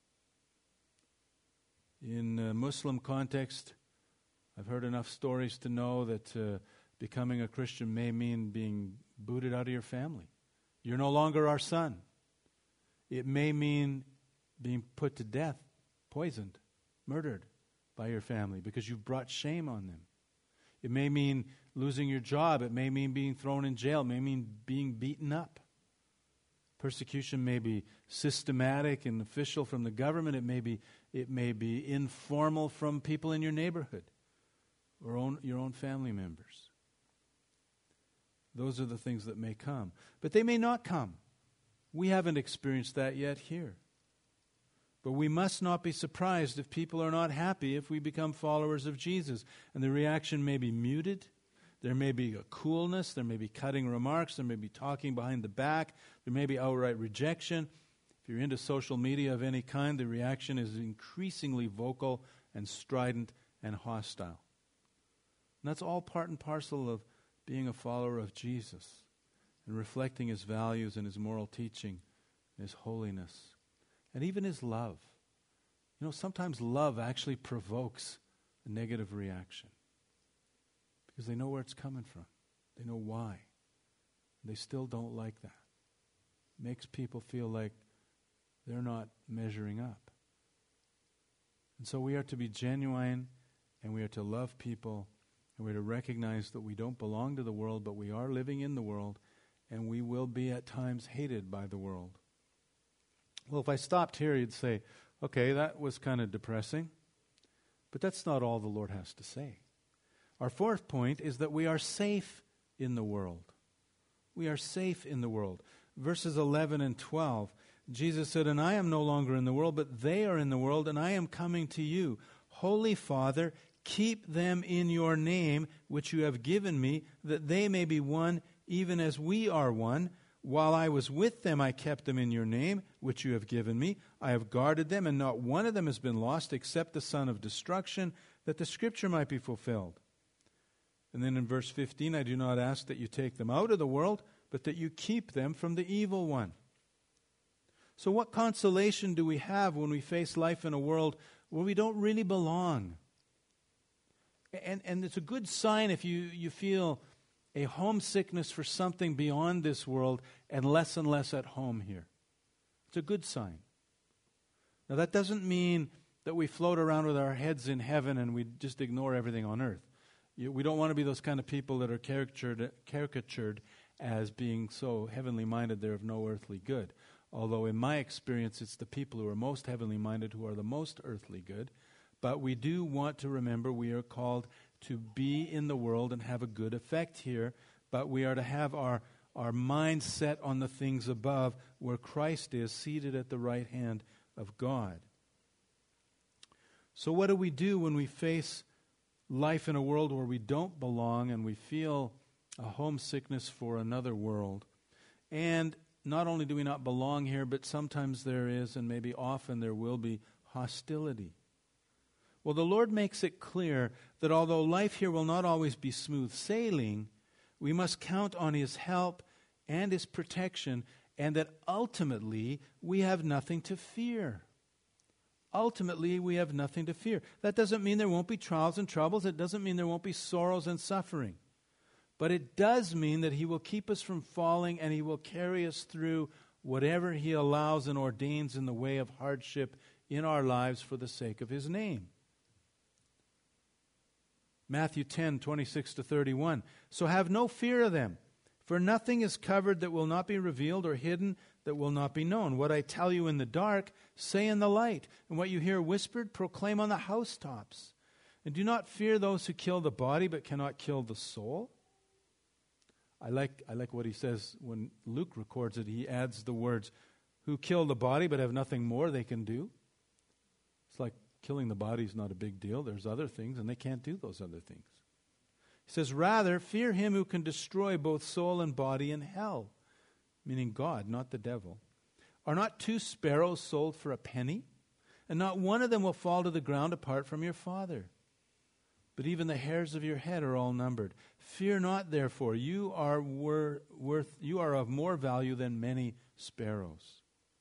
[SPEAKER 1] In a Muslim context, I've heard enough stories to know that uh, becoming a Christian may mean being booted out of your family. You're no longer our son. It may mean being put to death, poisoned, murdered by your family because you've brought shame on them. It may mean losing your job. It may mean being thrown in jail. It may mean being beaten up. Persecution may be systematic and official from the government. It may be, it may be informal from people in your neighborhood or own, your own family members. Those are the things that may come. But they may not come. We haven't experienced that yet here. But we must not be surprised if people are not happy if we become followers of Jesus. And the reaction may be muted. There may be a coolness. There may be cutting remarks. There may be talking behind the back. There may be outright rejection. If you're into social media of any kind, the reaction is increasingly vocal and strident and hostile. And that's all part and parcel of being a follower of Jesus and reflecting his values and his moral teaching, his holiness, and even his love. You know, sometimes love actually provokes a negative reaction because they know where it's coming from. They know why. They still don't like that. It makes people feel like they're not measuring up. And so we are to be genuine, and we are to love people, and we are to recognize that we don't belong to the world, but we are living in the world, and we will be at times hated by the world. Well, if I stopped here, you'd say, okay, that was kind of depressing. But that's not all the Lord has to say. Our fourth point is that we are safe in the world. We are safe in the world. Verses eleven and twelve, Jesus said, "And I am no longer in the world, but they are in the world, and I am coming to you. Holy Father, keep them in your name, which you have given me, that they may be one, even as we are one. While I was with them, I kept them in your name, which you have given me. I have guarded them, and not one of them has been lost, except the son of destruction, that the scripture might be fulfilled." And then in verse fifteen, "I do not ask that you take them out of the world, but that you keep them from the evil one." So what consolation do we have when we face life in a world where we don't really belong? And, and it's a good sign if you, you feel a homesickness for something beyond this world and less and less at home here. It's a good sign. Now that doesn't mean that we float around with our heads in heaven and we just ignore everything on earth. You, we don't want to be those kind of people that are caricatured, caricatured as being so heavenly minded they're of no earthly good. Although in my experience, it's the people who are most heavenly minded who are the most earthly good. But we do want to remember we are called to be in the world and have a good effect here. But we are to have our, our mind set on the things above, where Christ is seated at the right hand of God. So what do we do when we face life in a world where we don't belong and we feel a homesickness for another world? And not only do we not belong here, but sometimes there is, and maybe often there will be, hostility. Well, the Lord makes it clear that although life here will not always be smooth sailing, we must count on his help and his protection, and that ultimately we have nothing to fear. Ultimately, we have nothing to fear. That doesn't mean there won't be trials and troubles. It doesn't mean there won't be sorrows and suffering. But it does mean that he will keep us from falling, and he will carry us through whatever he allows and ordains in the way of hardship in our lives for the sake of his name. Matthew ten, twenty-six to thirty-one. "So have no fear of them, for nothing is covered that will not be revealed, or hidden that will not be known. What I tell you in the dark, say in the light, and what you hear whispered, proclaim on the housetops. And do not fear those who kill the body, but cannot kill the soul." I like I like what he says when Luke records it. He adds the words, "who kill the body but have nothing more they can do." It's like killing the body is not a big deal. There's other things, and they can't do those other things. He says, "Rather, fear him who can destroy both soul and body in hell," meaning God, not the devil. "Are not two sparrows sold for a penny? And not one of them will fall to the ground apart from your Father. But even the hairs of your head are all numbered. Fear not, therefore, you are wor- worth you are of more value than many sparrows."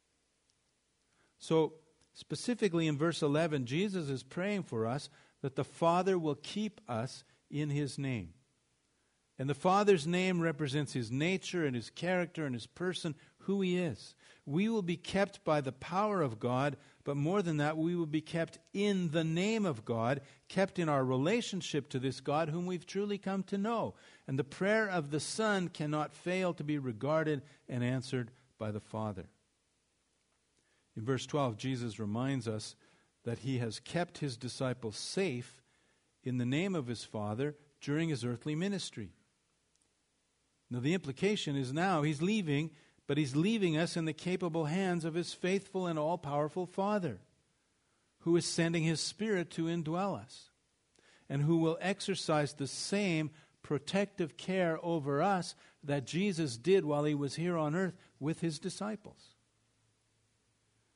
[SPEAKER 1] So, specifically in verse eleven, Jesus is praying for us that the Father will keep us in his name. And the Father's name represents his nature and his character and his person, who he is. We will be kept by the power of God, but more than that, we will be kept in the name of God, kept in our relationship to this God whom we've truly come to know. And the prayer of the Son cannot fail to be regarded and answered by the Father. In verse twelve, Jesus reminds us that he has kept his disciples safe in the name of his Father during his earthly ministry. Now the implication is now he's leaving, but he's leaving us in the capable hands of his faithful and all-powerful Father, who is sending his Spirit to indwell us, and who will exercise the same protective care over us that Jesus did while he was here on earth with his disciples.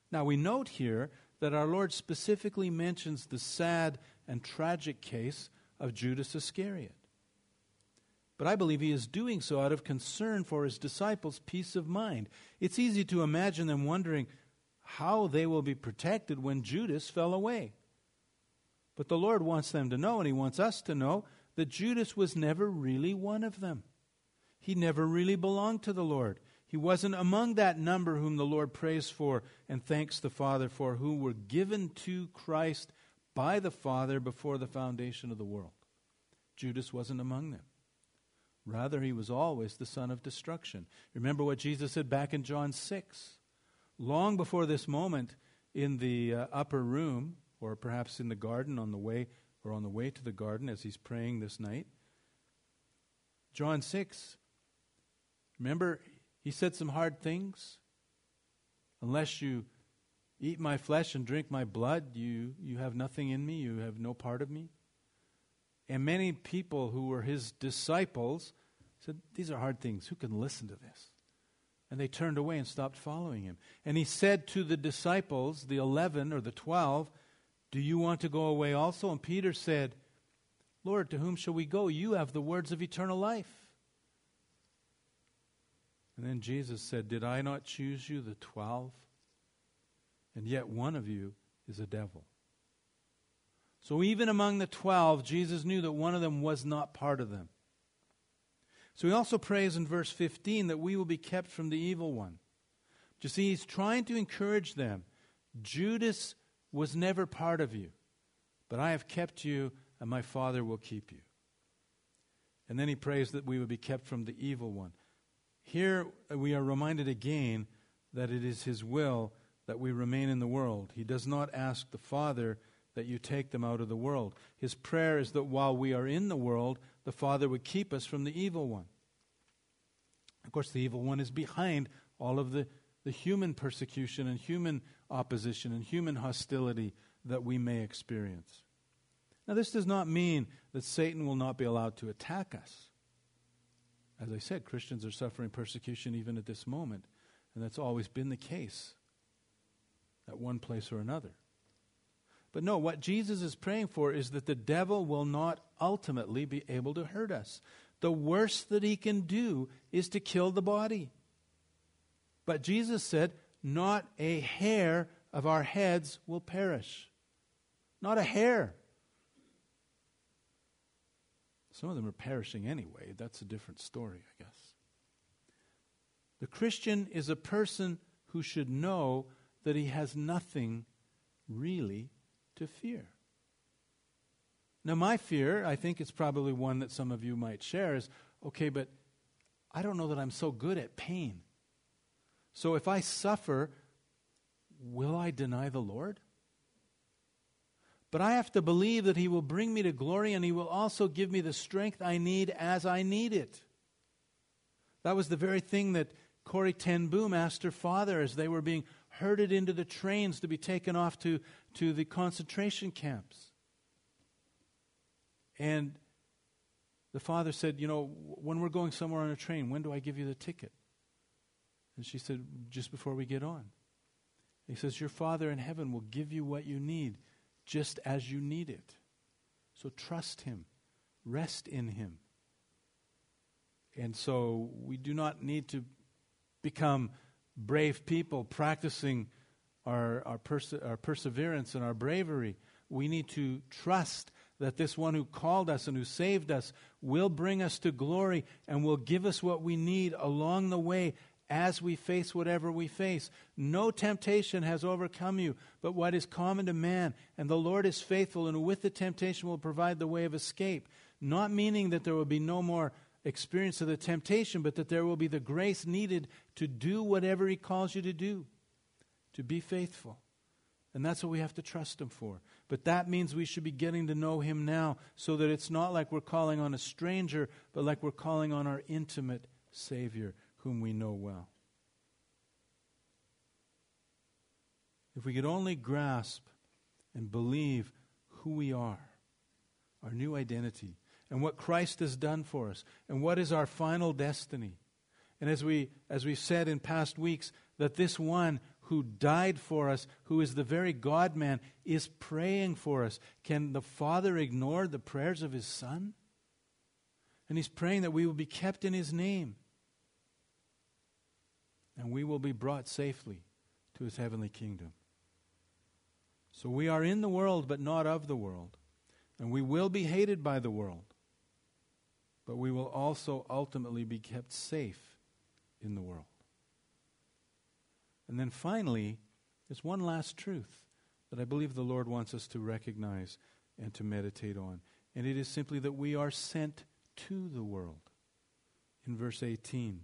[SPEAKER 1] Now we note here that our Lord specifically mentions the sad and tragic case of Judas Iscariot. But I believe he is doing so out of concern for his disciples' peace of mind. It's easy to imagine them wondering how they will be protected when Judas fell away. But the Lord wants them to know, and he wants us to know, that Judas was never really one of them. He never really belonged to the Lord. He wasn't among that number whom the Lord prays for and thanks the Father for, who were given to Christ by the Father before the foundation of the world. Judas wasn't among them. Rather, he was always the son of destruction. Remember what Jesus said back in John six. Long before this moment in the uh, upper room, or perhaps in the garden on the way, or on the way to the garden as he's praying this night. John six, remember, he said some hard things. Unless you eat my flesh and drink my blood, you, you have nothing in me, you have no part of me. And many people who were his disciples said, these are hard things. Who can listen to this? And they turned away and stopped following him. And he said to the disciples, the eleven or the twelve, do you want to go away also? And Peter said, Lord, to whom shall we go? You have the words of eternal life. And then Jesus said, did I not choose you, the twelve? And yet one of you is a devil. So even among the twelve, Jesus knew that one of them was not part of them. So he also prays in verse fifteen that we will be kept from the evil one. But you see, he's trying to encourage them. Judas was never part of you, but I have kept you, and my Father will keep you. And then he prays that we will be kept from the evil one. Here we are reminded again that it is his will that we remain in the world. He does not ask the Father that you take them out of the world. His prayer is that while we are in the world, the Father would keep us from the evil one. Of course, the evil one is behind all of the, the human persecution and human opposition and human hostility that we may experience. Now, this does not mean that Satan will not be allowed to attack us. As I said, Christians are suffering persecution even at this moment, and that's always been the case at one place or another. But no, what Jesus is praying for is that the devil will not ultimately be able to hurt us. The worst that he can do is to kill the body. But Jesus said, not a hair of our heads will perish. Not a hair. Some of them are perishing anyway. That's a different story, I guess. The Christian is a person who should know that he has nothing really to fear. Now, my fear, I think it's probably one that some of you might share, is, okay, but I don't know that I'm so good at pain. So if I suffer, will I deny the Lord? But I have to believe that he will bring me to glory, and he will also give me the strength I need as I need it. That was the very thing that Corrie ten Boom asked her father as they were being herded into the trains to be taken off to, to the concentration camps. And the father said, you know, when we're going somewhere on a train, when do I give you the ticket? And she said, just before we get on. He says, your Father in heaven will give you what you need just as you need it. So trust him. Rest in him. And so we do not need to become brave people practicing our, our, perse- our perseverance and our bravery. We need to trust that this one who called us and who saved us will bring us to glory and will give us what we need along the way as we face whatever we face. No temptation has overcome you, but what is common to man. And the Lord is faithful, and with the temptation will provide the way of escape. Not meaning that there will be no more experience of the temptation, but that there will be the grace needed to do whatever he calls you to do, to be faithful. And that's what we have to trust him for. But that means we should be getting to know him now, so that it's not like we're calling on a stranger, but like we're calling on our intimate Savior, whom we know well. If we could only grasp and believe who we are, our new identity, and what Christ has done for us, and what is our final destiny. And as we as we said in past weeks, that this one who died for us, who is the very God-man, is praying for us. Can the Father ignore the prayers of His Son? And He's praying that we will be kept in His name. And we will be brought safely to His heavenly kingdom. So we are in the world, but not of the world. And we will be hated by the world. But we will also ultimately be kept safe in the world. And then finally, there's one last truth that I believe the Lord wants us to recognize and to meditate on. And it is simply that we are sent to the world. In verse eighteen,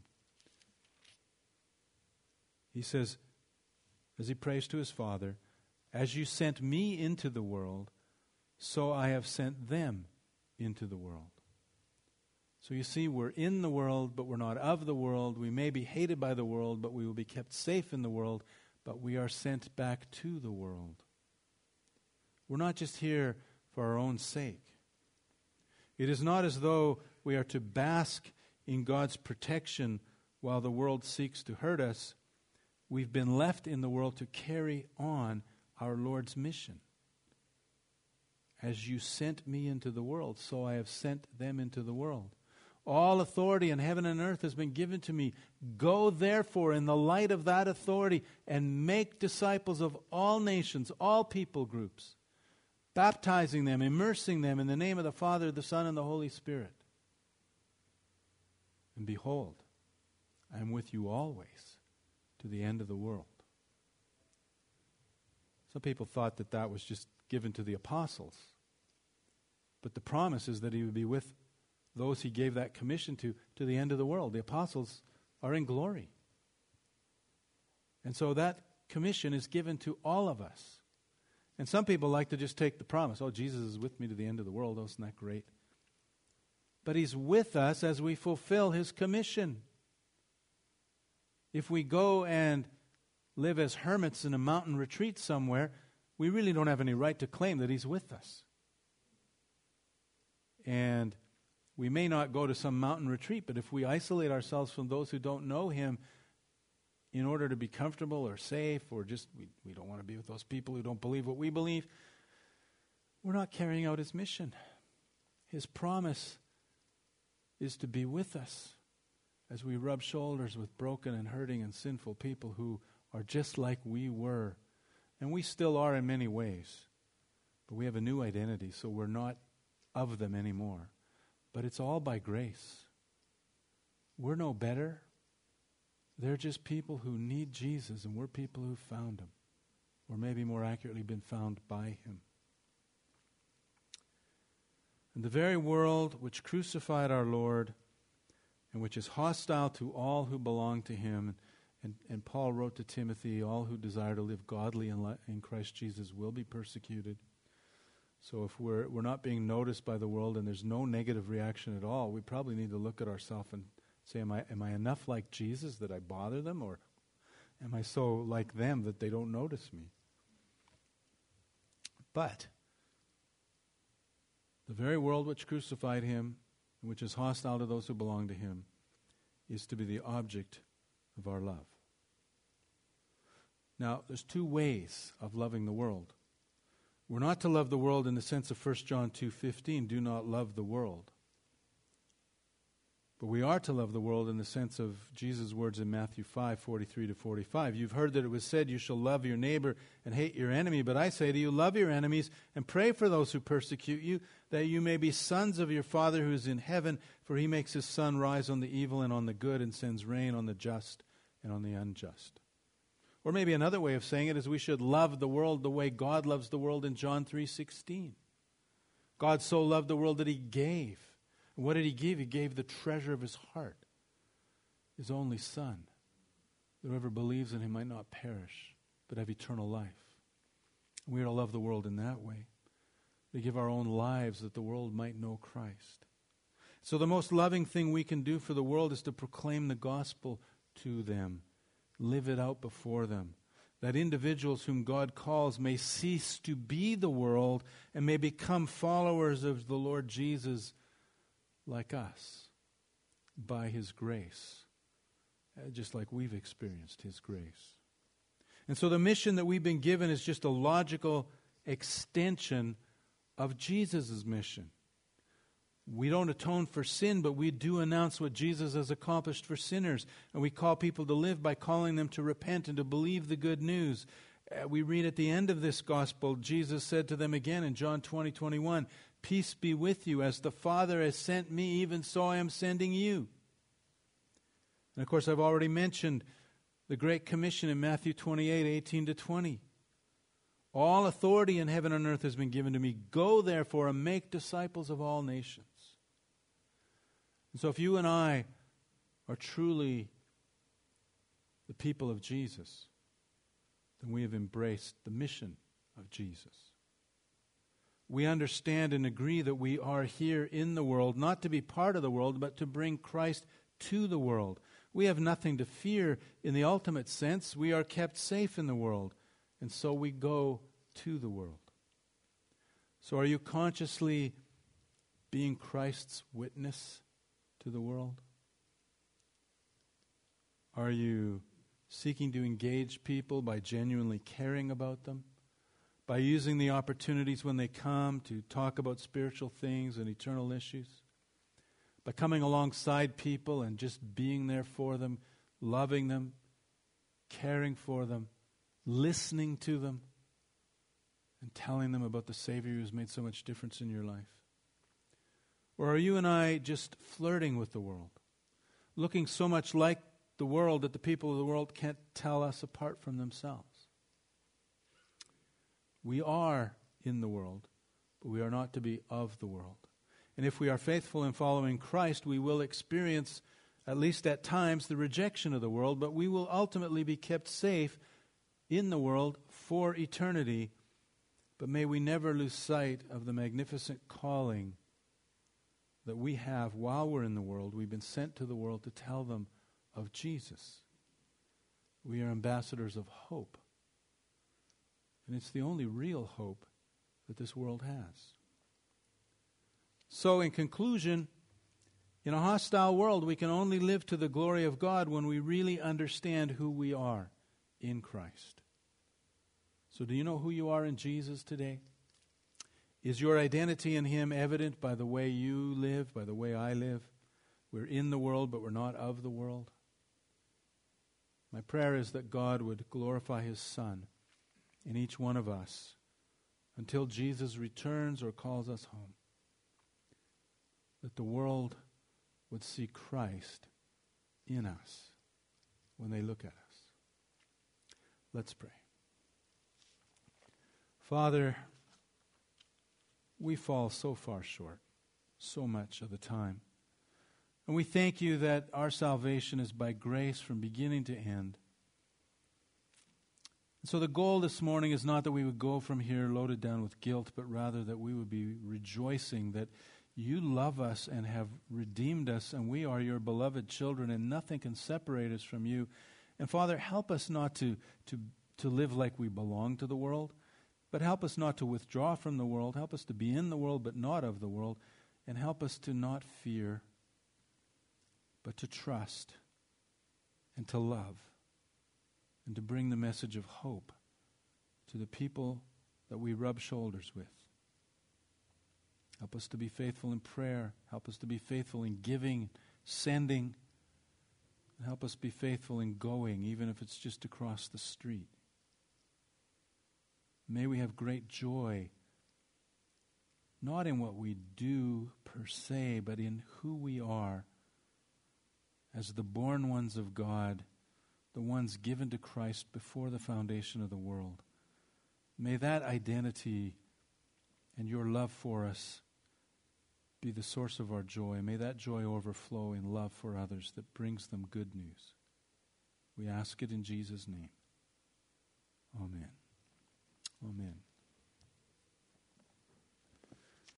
[SPEAKER 1] He says, as He prays to His Father, "As you sent me into the world, so I have sent them into the world." So you see, we're in the world, but we're not of the world. We may be hated by the world, but we will be kept safe in the world. But we are sent back to the world. We're not just here for our own sake. It is not as though we are to bask in God's protection while the world seeks to hurt us. We've been left in the world to carry on our Lord's mission. As you sent me into the world, so I have sent them into the world. All authority in heaven and earth has been given to me. Go therefore in the light of that authority and make disciples of all nations, all people groups, baptizing them, immersing them in the name of the Father, the Son, and the Holy Spirit. And behold, I am with you always to the end of the world. Some people thought that that was just given to the apostles. But the promise is that He would be with those He gave that commission to, to the end of the world. The apostles are in glory. And so that commission is given to all of us. And some people like to just take the promise, oh, Jesus is with me to the end of the world. Oh, isn't that great? But He's with us as we fulfill His commission. If we go and live as hermits in a mountain retreat somewhere, we really don't have any right to claim that He's with us. And we may not go to some mountain retreat, but if we isolate ourselves from those who don't know Him in order to be comfortable or safe, or just we, we don't want to be with those people who don't believe what we believe, we're not carrying out His mission. His promise is to be with us as we rub shoulders with broken and hurting and sinful people who are just like we were. And we still are in many ways. But we have a new identity, so we're not of them anymore. But it's all by grace. We're no better. They're just people who need Jesus, and we're people who found Him. Or maybe more accurately, been found by Him. And the very world which crucified our Lord, and which is hostile to all who belong to Him, and, and Paul wrote to Timothy, all who desire to live godly in, li- in Christ Jesus will be persecuted. So if we're we're not being noticed by the world and there's no negative reaction at all, we probably need to look at ourselves and say, am I am I enough like Jesus that I bother them, or am I so like them that they don't notice me? But the very world which crucified Him, and which is hostile to those who belong to Him, is to be the object of our love. Now, there's two ways of loving the world. We're not to love the world in the sense of First John two fifteen, do not love the world. But we are to love the world in the sense of Jesus' words in Matthew five forty-three to forty-five. You've heard that it was said, you shall love your neighbor and hate your enemy. But I say to you, love your enemies and pray for those who persecute you, that you may be sons of your Father who is in heaven. For He makes His sun rise on the evil and on the good, and sends rain on the just and on the unjust. Or maybe another way of saying it is we should love the world the way God loves the world in John three sixteen. God so loved the world that He gave. And what did He give? He gave the treasure of His heart, His only Son, that whoever believes in Him might not perish, but have eternal life. And we are to love the world in that way. To give our own lives that the world might know Christ. So the most loving thing we can do for the world is to proclaim the gospel to them. Live it out before them, that individuals whom God calls may cease to be the world and may become followers of the Lord Jesus like us by His grace, just like we've experienced His grace. And so the mission that we've been given is just a logical extension of Jesus' mission. We don't atone for sin, but we do announce what Jesus has accomplished for sinners. And we call people to live by calling them to repent and to believe the good news. Uh, we read at the end of this gospel, Jesus said to them again in John twenty, twenty-one, "Peace be with you. As the Father has sent me, even so I am sending you." And of course, I've already mentioned the Great Commission in Matthew twenty-eight, eighteen to twenty. "All authority in heaven and earth has been given to me. Go therefore and make disciples of all nations." And so if you and I are truly the people of Jesus, then we have embraced the mission of Jesus. We understand and agree that we are here in the world, not to be part of the world, but to bring Christ to the world. We have nothing to fear in the ultimate sense. We are kept safe in the world, and so we go to the world. So are you consciously being Christ's witness to the world? Are you seeking to engage people by genuinely caring about them? By using the opportunities when they come to talk about spiritual things and eternal issues? By coming alongside people and just being there for them, loving them, caring for them, listening to them, and telling them about the Savior who has made so much difference in your life? Or are you and I just flirting with the world, looking so much like the world that the people of the world can't tell us apart from themselves? We are in the world, but we are not to be of the world. And if we are faithful in following Christ, we will experience, at least at times, the rejection of the world, but we will ultimately be kept safe in the world for eternity. But may we never lose sight of the magnificent calling that we have while we're in the world. We've been sent to the world to tell them of Jesus. We are ambassadors of hope. And it's the only real hope that this world has. So in conclusion, in a hostile world, we can only live to the glory of God when we really understand who we are in Christ. So do you know who you are in Jesus today? Is your identity in Him evident by the way you live, by the way I live? We're in the world, but we're not of the world. My prayer is that God would glorify His Son in each one of us until Jesus returns or calls us home. That the world would see Christ in us when they look at us. Let's pray. Father, we fall so far short, so much of the time. And we thank you that our salvation is by grace from beginning to end. And so the goal this morning is not that we would go from here loaded down with guilt, but rather that we would be rejoicing that you love us and have redeemed us, and we are your beloved children, and nothing can separate us from you. And Father, help us not to, to, to live like we belong to the world, but help us not to withdraw from the world. Help us to be in the world, but not of the world. And help us to not fear, but to trust and to love and to bring the message of hope to the people that we rub shoulders with. Help us to be faithful in prayer. Help us to be faithful in giving, sending. And help us be faithful in going, even if it's just across the street. May we have great joy, not in what we do per se, but in who we are as the born ones of God, the ones given to Christ before the foundation of the world. May that identity and your love for us be the source of our joy. May that joy overflow in love for others that brings them good news. We ask it in Jesus' name. Amen. Amen.